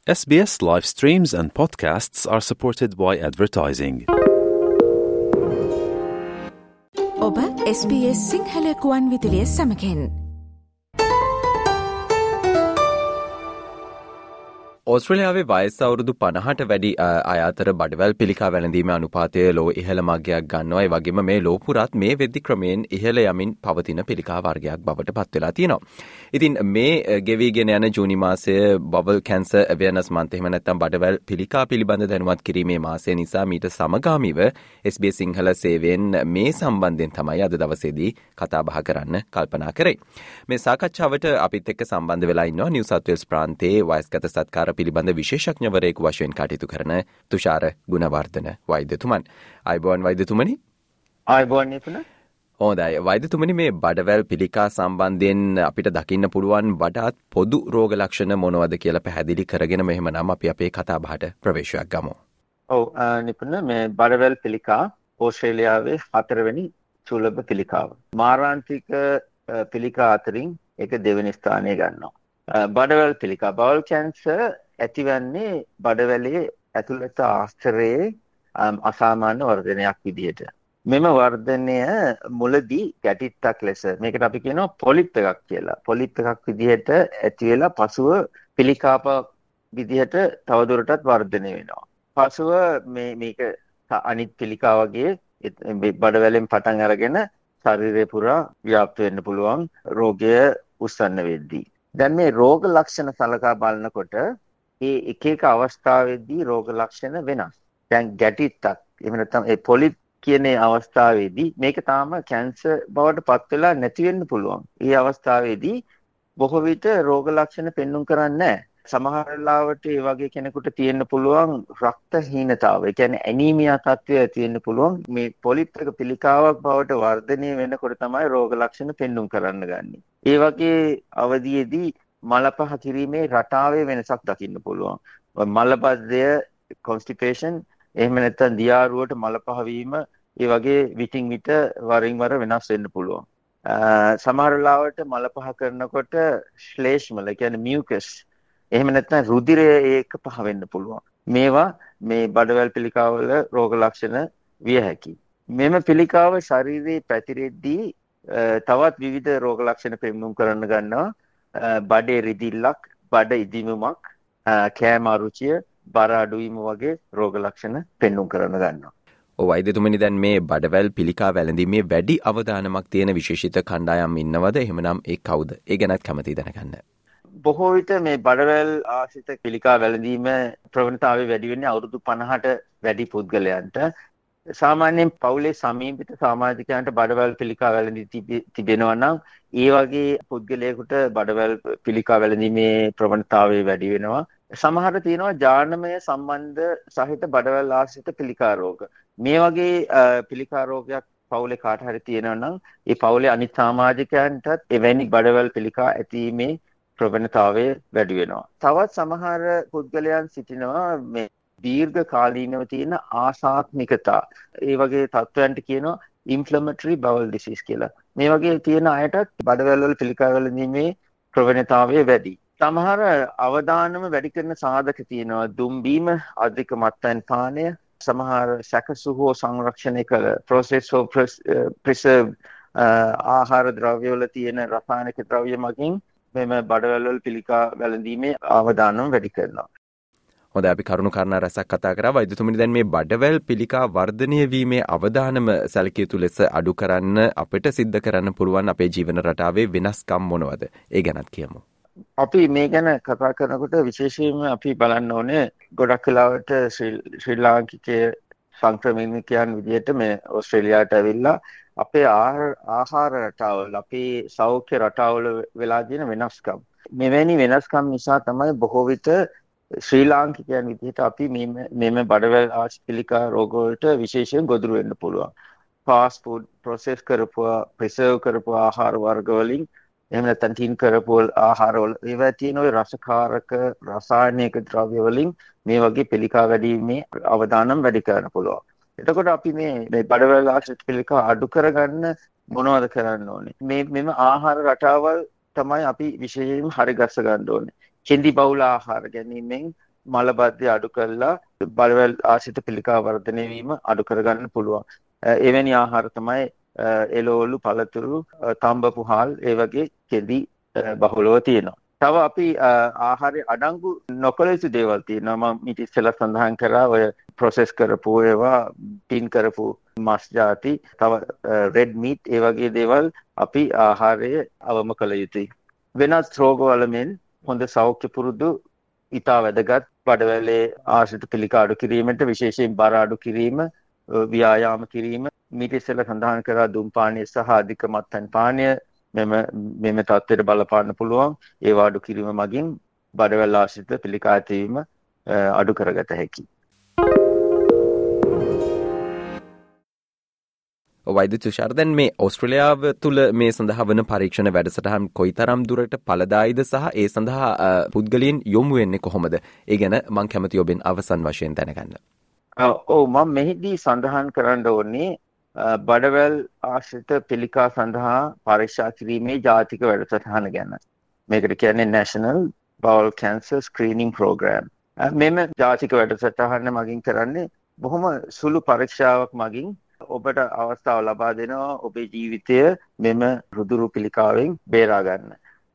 SBS live streams and podcasts are supported by advertising. ඔබ SBS Sinhala කුවන් විදුලිය සමගින් ඕස්ට්‍රේලියාවේ වයස අවුරුදු 50ට වැඩි අය අතර බඩවැල් පිළිකා වැළඳීමේ අනුපාතය ලෝ ඉහළ මගයක් ගන්නවා. ඒ වගේම මේ ලෝ පුරාත් මේ වෙද්දි ක්‍රමයෙන් ඉහළ යමින් පවතින පිළිකා වර්ගයක් බවට පත් වෙලා තියෙනවා. ඉතින් මේ ගෙවිගෙන යන ජූනි මාසයේ බබල් කැන්සර් අවේර්නස් මන්ත් එහෙම නැත්නම් බඩවැල් පිළිකා පිළිබඳ දැනුවත් කිරීමේ මාසය නිසා මීට සමගාමීව SBS සිංහල සේවයෙන් මේ සම්බන්ධයෙන් තමයි අද දවසේදී කතා බහ කරන්න කල්පනා කරේ. මේ සාකච්ඡාවට අපිත් එක්ක සම්බන්ධ වෙලා ඉන්නවා නිව් සවුත් වේල්ස් ප්‍රාන්තයේ වයස්ගත සත්කාර පිළිබඳ විශේෂඥවරයෙකු වශයෙන් කටයුතු කරන තුෂාර ගුණවර්ධන වෛද්‍යතුමන්. ආයුබෝවන් වෛද්‍යතුමනි. ආයුබෝවන් නිපුණ. හොඳයි වෛද්‍යතුමනි, මේ බඩවැල් පිළිකා සම්බන්ධයෙන් අපිට දකින්න පුළුවන් වඩාත් පොදු රෝග ලක්ෂණ මොනවද කියලා පැහැදිලි කරගෙන මෙහෙමනම් අපි අපේ කතා බහට ප්‍රවේශයක් ගමු. ඔව් නිපුණ, මේ බඩවැල් පිළිකා ඕස්ට්‍රේලියාවේ 4 වෙනි සුලභ පිළිකාව. මාරාන්තික පිළිකා අතරින් ඒක දෙවෙනි ස්ථානය ගන්නවා. බඩවැල් පිළිකා බවල් කැන්සර් ඇතිවන්නේ බඩවැලේ ඇතුළත ආස්තරයේ අසාමාන්‍ය වර්ධනයක් විදිහට. මෙම වර්ධනය මුලදී ගැටිත්තක් ලෙස, මේකට අපි කියනවා පොලිප් එකක් කියලා. පොලිප් එකක් විදිහට ඇති වෙලා පසුව පිළිකාවක් විදිහට තවදුරටත් වර්ධනය වෙනවා. පසුව මේක අනිත් පිළිකා වගේ බඩවැලෙන් පටන් අරගෙන ශරීරය පුරා ව්‍යාප්ත වෙන්න පුළුවන් රෝගය උස්සන්න වෙද්දී. දැන් මේ රෝග ලක්ෂණ සලකා බලනකොට ඒ එක එක අවස්ථාවේදී රෝග ලක්ෂණ වෙනස්. දැන් ගැටිත්තක් එහෙම නැත්නම් ඒ පොලිප් කියන අවස්ථාවේදී මේක තාම කැන්සර් බවට පත් වෙලා නැති වෙන්න පුළුවන්. ඒ අවස්ථාවේදී බොහෝ විට රෝග ලක්ෂණ පෙන්눔 කරන්නේ නැහැ. සමහර වෙලාවට ඒ වගේ කෙනෙකුට තියෙන්න පුළුවන් රක්තහීනතාව. ඒ කියන්නේ ඇනීමියා තත්ත්වය තියෙන්න පුළුවන්. මේ පොලිප් එක පිළිකාවක් බවට වර්ධනය වෙනකොට තමයි රෝග ලක්ෂණ පෙන්눔 කරන්න ගන්නේ. ඒ වගේ අවධියේදී මලපහ කිරීමේ රටාවේ වෙනසක් දකින්න පුළුවන්. මලබද්ධය, කොන්ස්ටිපේෂන්, එහෙම නැත්නම් දියාරුවට මලපහ වීම, ඒ වගේ විටින් විට වරින් වර වෙනස් වෙන්න පුළුවන්. සමහර වෙලාවට මලපහ කරනකොට ශ්ලේෂ්මල, කියන්නේ මියුකස්, එහෙම නැත්නම් රුධිරය ඒක පහ වෙන්න පුළුවන්. මේවා මේ බඩවැල් පිළිකාවල රෝග ලක්ෂණ විය හැකියි. මෙම පිළිකාව ශරීරයේ පැතිරෙද්දී තවත් විවිධ රෝග ලක්ෂණ පෙන්눔 කරන්න ගන්නවා. බඩේ රිදිල්ලක්, බඩ ඉදිමමක්, කෑම අරුචිය, බර අඩුවීම වගේ රෝග ලක්ෂණ පෙන්눔 කරන්න ගන්නවා. ඔව් වෛද්‍යතුමනි, දැන් මේ බඩවැල් පිළිකා වැළඳීමේ වැඩි අවදානමක් තියෙන විශේෂිත කණ්ඩායම් ඉන්නවද? එහෙමනම් ඒ කවුද? ඒ ගැනත් කැමතියි දැනගන්න. බොහෝ විට මේ බඩවැල් ආශ්‍රිත පිළිකා වැළඳීම ප්‍රවණතාවය වැඩි වෙන්නේ අවුරුදු 50ට වැඩි පුද්ගලයන්ට. සාමාන්‍යයෙන් පවුලේ සමීපිත සමාජිකයන්ට බඩවැල් පිළිකා වැළඳී තිබෙනවා නම් ඒ වගේ පුද්ගලයෙකුට බඩවැල් පිළිකා වැළඳීමේ ප්‍රවණතාවය වැඩි වෙනවා. සමහර තියෙනවා ජානමය සම්බන්ධ සහිත බඩවැල් ආශ්‍රිත පිළිකා රෝග. මේ වගේ පිළිකා රෝගයක් පවුලේ කාට හරි තියෙනවා නම් ඒ පවුලේ අනිත් සමාජිකයන්ටත් එවැනි බඩවැල් පිළිකා ඇතිීමේ ප්‍රවණතාවය වැඩි වෙනවා. තවත් සමහර පුද්ගලයන් සිටිනවා මේ දීර්ඝ කාලීනව තියෙන ආසාත්මිකතා. ඒ වගේ තත්ත්වයන්ට කියනවා ඉන්ෆ්ලමේටරි බවල් ඩිසීස් කියලා. මේ වගේ තියෙන අයටත් බඩවැල් වල පිළිකා වැළඳීමේ ප්‍රවණතාවය වැඩි. සමහර අවදානම වැඩි කරන සාධක තියෙනවා. දුම්බීම, අධික මත්පැන් පානය, සමහර සැකසු හෝ සංරක්ෂණය කළ processed or preserved ආහාර ද්‍රව්‍ය වල තියෙන රසායනික ද්‍රව්‍ය මගින් මෙම බඩවැල් වල පිළිකා වැළඳීමේ අවදානම වැඩි කරනවා. හොඳයි, අපි කරුණු කාරණා රැසක් කතා කරා. වෛද්‍යතුමනි, දැන් මේ බඩවැල් පිළිකා වර්ධනය වීමේ අවදානම සැලකිය යුතු ලෙස අඩු කරන්න අපිට සිද්ධ කරන්න පුළුවන් අපේ ජීවන රටාවේ වෙනස්කම් මොනවද? ඒ ගැනත් කියමු. අපි මේ ගැන කතා කරනකොට විශේෂයෙන්ම අපි බලන්න ඕනේ ගොඩක් වෙලාවට ශ්‍රී ලාංකිකයේ සංක්‍රමණිකයන් විදිහට මේ ඕස්ට්‍රේලියාවට ඇවිල්ලා අපේ ආහාර රටාවල, අපේ සෞඛ්‍ය රටාවල වෙලා තියෙන වෙනස්කම්. මෙවැනි වෙනස්කම් නිසා තමයි බොහෝ විට ශ්‍රී ලාංකිකයන් විදිහට අපි මෙම බඩවැල් ආශ්‍රිත පිළිකා රෝග වලට විශේෂයෙන් ගොදුරු වෙන්න පුළුවන්. ෆාස්ට් ෆුඩ්, ප්‍රොසෙස් කරපු, ප්‍රිසර්ව් කරපු ආහාර වර්ග වලින්, එහෙම නැත්නම් ටින් කරපු ආහාර වල ඒවා තියෙන ওই රසකාරක රසායනික ද්‍රව්‍ය වලින් මේ වගේ පිළිකා වැඩිීමේ අවදානම් වැඩි කරන්න පුළුවන්. එතකොට අපි මේ බඩවැල් ආශ්‍රිත පිළිකා අඩු කරගන්න මොනවද කරන්න ඕනේ? මෙම ආහාර රටාවල් තමයි අපි විශේෂයෙන්ම හරිගස්ස ගන්න ඕනේ. කෙඳි බහුල ආහාර ගැනීමෙන් මලබද්ධය අඩු කරලා බඩවැල් ආශ්‍රිත පිළිකා වර්ධනය වීම අඩු කරගන්න පුළුවන්. එවැනි ආහාර තමයි එළවලු, පළතුරු, තම්බපු හාල් ඒ වගේ කෙඳි බහුලව තියෙනවා. තව අපි ආහාරයේ අඩංගු නොකළ යුතු දේවල් තියෙනවා. මම ඊට ඉස්සෙල්ලා සඳහන් කරා ඔය ප්‍රොසෙස් කරපු ඒවා, ටින් කරපු මස් ಜಾති, තව රෙඩ් මීට් ඒ වගේ දේවල් අපි ආහාරයේ අවම කළ යුතුයි. වෙනත් රෝගවල මෙන් හොඳ සෞඛ්‍ය පුරුදු ඉතා වැදගත්. බඩවැලේ ආශ්‍රිත පිළිකා අඩු කිරීමට විශේෂයෙන් බර අඩු කිරීම, ව්‍යායාම කිරීම, මීට ඉස්සෙල්ලා සඳහන් කරා දුම්පානය සහ අධික මත්පැන් පානය මෙම තත්ත්වයට බලපාන්න පුළුවන්. ඒවා අඩු කිරීම මගින් බඩවැල් ආශ්‍රිත පිළිකා ඇතිවීම අඩු කරගත හැකියි. වෛද්‍ය තුෂාර, දැන් මේ ඕස්ට්‍රේලියාව තුළ මේ සඳහා වන පරීක්ෂණ වැඩසටහන් කොයිතරම් දුරට ඵලදායීද සහ ඒ සඳහා පුද්ගලයන් යොමු වෙන්නේ කොහොමද? ඒ ගැන මම කැමති ඔබෙන් අවසන් වශයෙන් දැනගන්න. මම මෙහිදී සඳහන් කරන්න ඕනේ බඩවැල් ආශ්‍රිත පිළිකා සඳහා පරීක්ෂා කිරීමේ ජාතික වැඩසටහන ගැන. මේකට කියන්නේ National Bowel Cancer Screening Program. මෙම ජාතික වැඩසටහන මගින් කරන්නේ බොහොම සුළු පරීක්ෂාවක් මගින් ඔබට අවස්ථාව ලබා දෙනවා ඔබේ ජීවිතය මෙම රුධිර පිළිකාවෙන් බේරා ගන්න.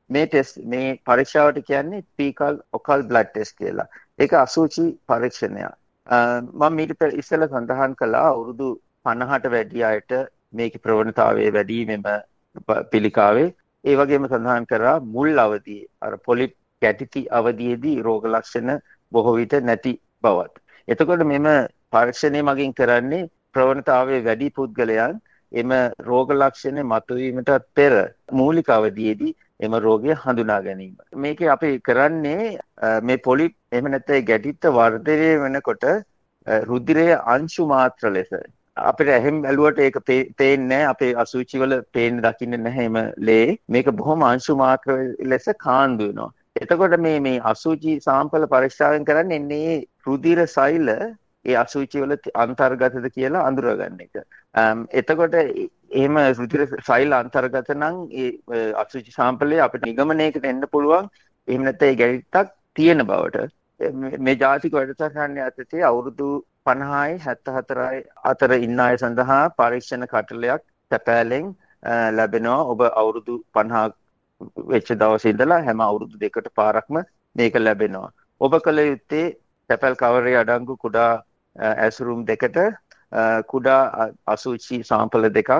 මේ පරීක්ෂාවට කියන්නේ fecal occult blood test කියලා. ඒක අසුචි පරීක්ෂණයක්. මම ඊට ඉස්සෙල්ලා සඳහන් කළා අවුරුදු 50ට වැඩි අයට මේකේ ප්‍රවණතාවය වැඩි මෙම පිළිකාවේ. ඒ වගේම සඳහන් කරා මුල් අවදියේ අර පොලිප් කැටිති අවදියේදී රෝග ලක්ෂණ බොහෝ විට නැති බවත්. එතකොට මෙම පරීක්ෂණය මගින් කරන්නේ ප්‍රවණතාවයේ වැඩි පුද්ගලයන් එම රෝග ලක්ෂණ මතුවීමට පෙර මූලික අවදියේදී එම රෝගය හඳුනා ගැනීම. මේකේ අපි කරන්නේ මේ පොලිප් එහෙම නැත්නම් ගැටිත්ත වර්ධනය වෙනකොට රුධිරයේ අංශු මාත්‍ර ලෙස අපිට එහෙම බැලුවට ඒක පේන්නේ නැහැ. අපේ අසුචි වල පේන්න දකින්නේ නැහැ එම ලේ. මේක බොහොම අංශු මාත්‍ර ලෙස කාන්දු වෙනවා. එතකොට මේ අසුචි සාම්පල පරීක්ෂාවෙන් කරන්නේ එන්නේ රුධිර සෛල ඒ අසුචි වල අන්තර්ගතද කියලා අඳුරගන්න එක. එතකොට එහෙම රුධිර සෛල අන්තර්ගත නම් ඒ අසුචි සාම්පලයේ අපිට නිගමනයකට එන්න පුළුවන්. එහෙම නැත්නම් ඒ ගැටිත්තක් තියෙන බවට. මේ ජාතික වැඩසටහන යටතේ අවුරුදු 50යි 74යි අතර ඉන්න අය සඳහා පරීක්ෂණ කටලයක් තැපෑලෙන් ලැබෙනවා. ඔබ අවුරුදු 50 වෙච්ච දවසේ ඉඳලා හැම අවුරුදු දෙකකට පාරක්ම මේක ලැබෙනවා. ඔබ කල යුත්තේ තැපැල් කවරේ අඩංගු කුඩා ඇසුරුම් දෙකට කුඩා අසුචි සාම්පල දෙකක්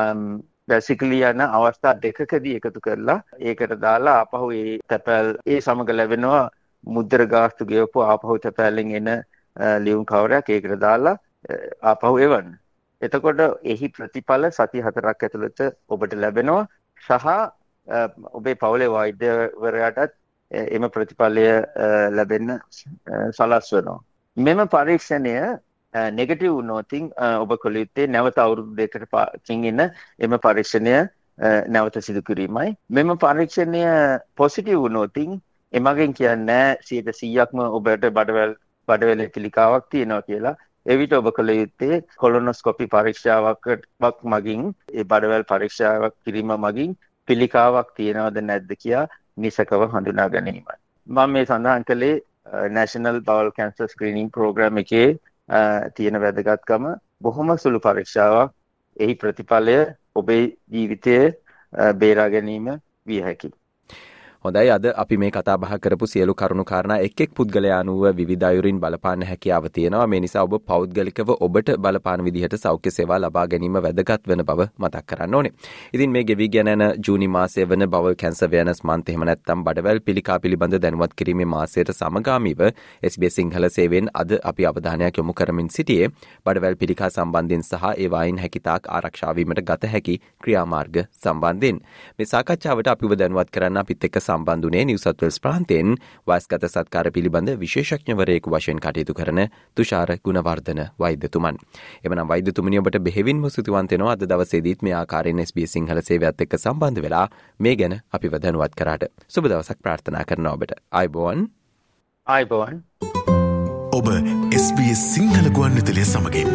බැසිකලි යන අවස්ථා දෙකකදී එකතු කරලා ඒකට දාලා ආපහු ඒ තැපැල් ඒ සමග ලැබෙනවා මුද්‍ර ගාස්තු ගෙවපු ආපහු තැපැල්ලෙන් එන ලියුම් කවරයක් ඒකට දාලා ආපහු එවන්න. එතකොට එහි ප්‍රතිඵල සති 4ක් ඇතුළත ඔබට ලැබෙනවා සහ ඔබේ පවුලේ වෛද්‍යවරයාටත් එම ප්‍රතිඵලය ලැබෙන්න සලස්වනවා. මෙම පරීක්ෂණය නෙගටිව් වුණොත් ඔබ කළ යුත්තේ නැවත අවුරුදු දෙකකින් ඉන්න එම පරීක්ෂණය නැවත සිදු කිරීමයි. මෙම පරීක්ෂණය පොසිටිව් වුණොත් එමගින් කියන්නේ 100%ක්ම ඔබට බඩවැලේ පිළිකාවක් තියෙනවා කියලා. එවිට ඔබ කළ යුත්තේ කොලොනොස්කෝපි පරීක්ෂාවක් මගින් ඒ බඩවැල් පරීක්ෂාවක් කිරීම මගින් පිළිකාවක් තියෙනවද නැද්ද කියලා නිසකව හඳුනා ගැනීමයි. මම මේ සඳහන් කළේ National Bowel Cancer Screening Program එකේ තියෙන වැදගත්කම බොහොම සුළු පරීක්ෂාවක්. එහි ප්‍රතිඵලය ඔබේ ජීවිතය බේරා ගැනීම විය හැකියි. හොඳයි, අද අපි මේ කතා බහ කරපු සියලු කරුණු කාරණා එක් පුද්ගලයා අනුව විවිධ අයුරින් බලපාන්න හැකියාව තියෙනවා. මේ නිසා ඔබ පෞද්ගලිකව ඔබට බලපාන විදිහට සෞඛ්‍ය සේවා ලබා ගැනීම වැදගත් වෙන බව මතක් කරන්න ඕනේ. ඉතින් මේ ගෙවි ගෙන යන ජූනි මාසයේ වන බවල් කැන්සර් අවේර්නස් මන්ත් එහෙම නැත්නම් බඩවැල් පිළිකා පිළිබඳ දැනුවත් කිරීමේ මාසයට සමගාමීව SBS සිංහල සේවයෙන් අද අපි අවධානයක් යොමු කරමින් සිටියේ බඩවැල් පිළිකා සම්බන්ධයෙන් සහ ඒ වයින් හැකිතාක් ආරක්ෂා වීමට ගත හැකි ක්‍රියාමාර්ග සම්බන්ධයෙන්. මේ සාකච්ඡාවට අපිව දැනුවත් කරන්න අපිත් එක්ක සම්බන්ධුනේ නිව් සවුත් වෙල්ස් ප්‍රාන්තයෙන් වයස්ගත සත්කාර පිළිබඳ විශේෂඥවරයෙකු වශයෙන් කටයුතු කරන තුෂාර ගුණවර්ධන වෛද්‍යතුමන්. එමනම් වෛද්‍යතුමනි, ඔබට බෙහෙවින්ම ස්තුතිවන්ත වෙනවා අද දවසේදීත් මේ ආකාරයෙන් SBS සිංහල සේවයත් එක්ක සම්බන්ධ වෙලා මේ ගැන අපිව දැනුවත් කරාට. සුබ දවසක් ප්‍රාර්ථනා කරනවා ඔබට. ආයුබෝවන්. ආයුබෝවන්. ඔබ SBS සිංහල ගුවන්විදුලිය සමගින්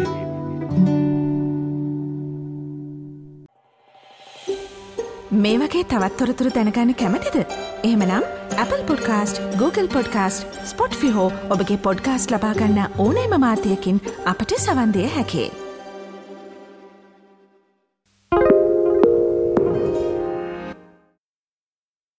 මේ වගේ තවත් තොරතුරු දැනගන්න කැමතිද? එහෙමනම් Apple Podcast, Google Podcast, Spotify හෝ ඔබගේ පොඩ්කාස්ට් ලබා ගන්න ඕනෑම මාධ්‍යයකින් අපට සවන් දිය හැකියි.